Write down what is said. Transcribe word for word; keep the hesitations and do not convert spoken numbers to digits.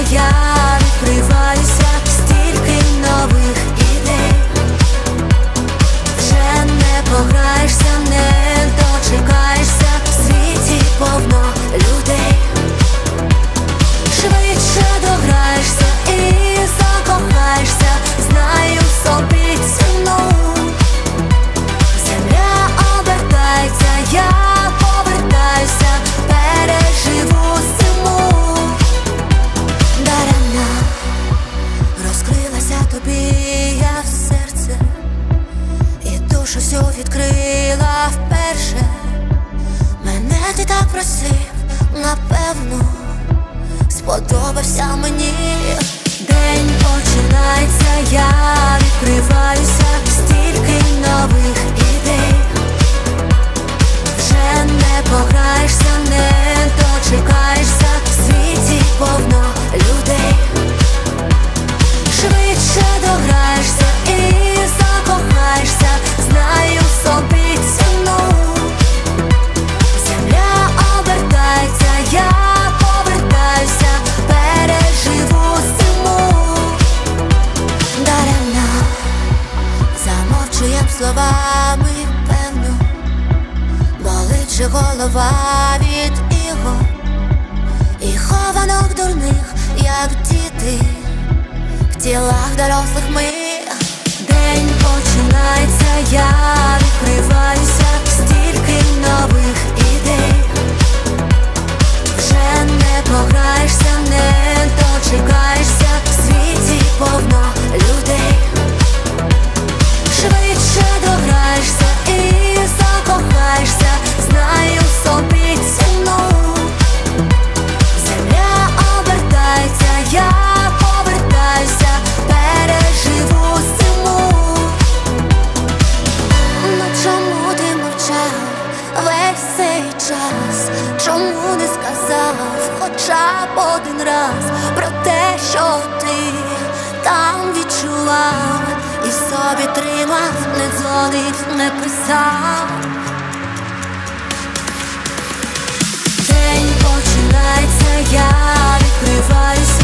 я відкриваюся, стільки нових ідей. Вже не пограєшся, не дочекаєшся, в світі повно людей. Швидше дограєшся і закохаєшся, знаю собі ціну. Земля обертається, я повертаюся, переживу зиму. Даремно розкрилася тобі я в серце, і душу всю відкрила вперше. Мене ти так просив, напевно, сподобався мені. День починається, я відкриваюся, стільки нових ідей. Вже не пограєшся, не дочекаєшся, в світі повно людей. Швидше дограєшся і закохаєшся, знаю собі ціну. Земля обертається, я повертаюся, переживу зиму. Даремно замовчуєм словами, певно, болить же голова від ігор і хованок дурних, як діти в тілах дорослих ми. День починається, я відкриваюся, стільки нових ідей. Вже не пограєшся, не дочекаєшся, в світі повно людей. Швидше дограєшся і закохаєшся, знаю собі ціну. Земля обертається, я повертаюся, переживу зиму. Ну чому ти мовчав весь цей час? Чому не сказав хоча б один раз про те, що ти там відчував, і в собі тримав, не дзвонив, не писав? День починається, я відкриваюся,